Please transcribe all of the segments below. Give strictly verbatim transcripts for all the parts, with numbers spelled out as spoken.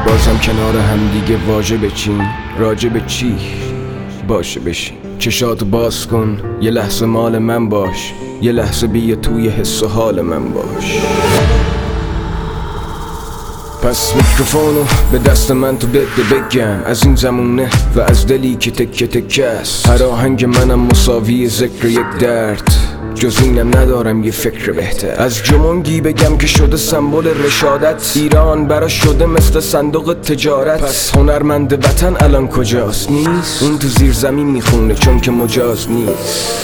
بازم کنار هم دیگه واژه بچین، راجع به چی باشه بشین. چشاتو باز کن، یه لحظه مال من باش، یه لحظه بیا توی حس و حال من باش. پس میکروفونو به دست من تو بده بگم، از این زمونه و از دلی که تکه تکه است. هر آهنگ منم مساوی ذکر یک درد، جز اینم ندارم یه فکر بهتر. از جمونگی بگم که شده سمبل رشادت، ایران برا شده مثل صندوق تجارت. پس هنرمند وطن الان کجاست؟ نیست. اون تو زیر زمین میخونه چون که مجاز نیست.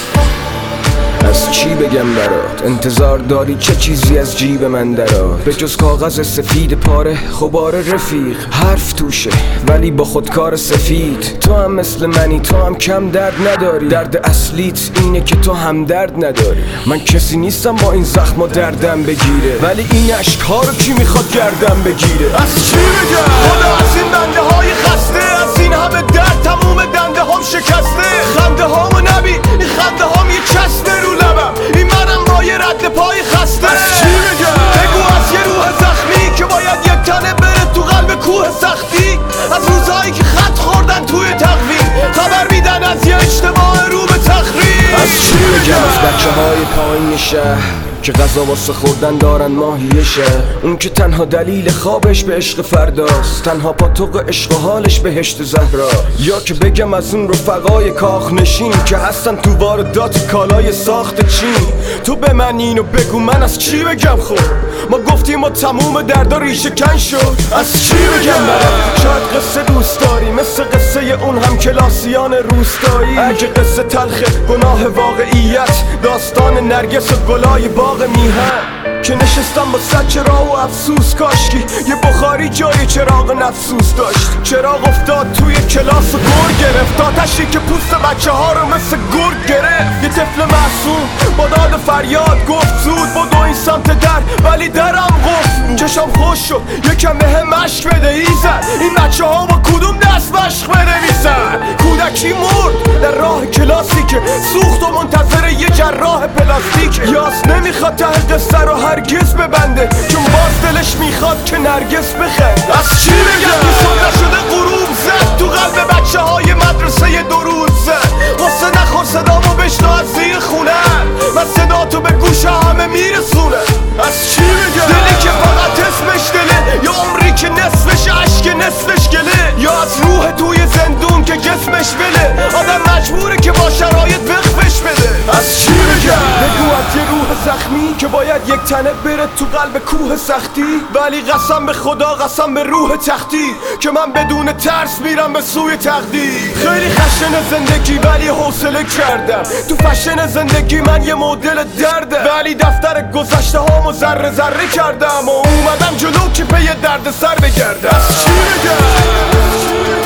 از چی بگم برات؟ انتظار داری چه چیزی از جیب من درات؟ به جز کاغذ سفید پاره خبار رفیق، حرف توشه ولی با خودکار سفید. تو هم مثل منی، تو هم کم درد نداری. درد اصلیت اینه که تو هم درد نداری. من کسی نیستم با این زخم و دردم بگیره، ولی این عشق ها رو کی میخواد گردم بگیره؟ از چی بگم؟ خدا از این بنده های خسته، از این همه درد تموم دنده هم شکسته. خنده هامو نبی، این خنده هام یه چسبه رو لبم، این منم با یه رد پای خسته. از چی بگم؟ بگو از یه روح زخمی که باید یک تنه بره تو قلب کوه سختی. از روزهایی که خط خوردن توی تقویم، خبر میدن از یه اجتماع رو به تخریب. از چی بگم؟ از بچه های پایین شهر که غذا واسه خوردن دارن ماهیه شهر، اون که تنها دلیل خوابش به عشق فرداست، تنها پاتوق عشق و حالش بهشت زهرا. یا که بگم از اون رفقای کاخ نشین که هستن تو واردات کالای ساخت چین. تو به من اینو بگو من از چی بگم؟ خب ما گفتیم و تموم دردا ریشه کن شد. از چی بگم برات؟ شاید قصه دوست داری مثل قصه اون هم کلاسیان روستایی. اگه قصه تلخه گناه واقعیت، داستان نرگس و گلای باغ میهن که نشستم با صد چراغ و افسوس. کاشکی یه بخاری جای چراغ نفسوس داشت. چراغ افتاد توی کلاس و گر گرفت، آتشی که پوست بچه ها رو مثل گرگ گرفت. یه طفل معصوم با داد فریاد گفت زود بدو این سمت در، ولی درم قفل بود. چشم خوش شد یکم بهم مشک بده ایزد، این بچه ها با کدوم دست مشق بنویسن؟ کودکی مرد در راه کلاسی که سوخت و منتظر یه جراح پلاستیک. یاس نمیخواد ته قصه رو هرگز ببنده، چون باز دلش میخواد که نرگس بخند. از چی بگم؟ که صبح شده غروب زد تو قلب بچه های مدرسه دو روز زد. قصه نخور صدامو بشنو از زیر خونه، من صدا تو به گوش همه میرسونه. از چی بگم؟ دلی که فقط اسمش دله، یا عمری که نصفش عشق نصفش گله، یا از روح توی زندون که جسمش بله. آدم مجبوره که با شرایط وقفش بده. از چی بگم؟ بگو از یه روح زخمی که باید یک تنه بره تو قلب کوه سختی، ولی قسم به خدا قسم به روح تختی که من بدون ترس میرم به سوی تقدیر. خیلی خشن زندگی ولی حوصله کردم، تو فشن زندگی من یه مدل درده، ولی دفتر گذشته هامو ذره ذره کردم و اومدم جلو که پی درد سر بگردم. از چی بگم؟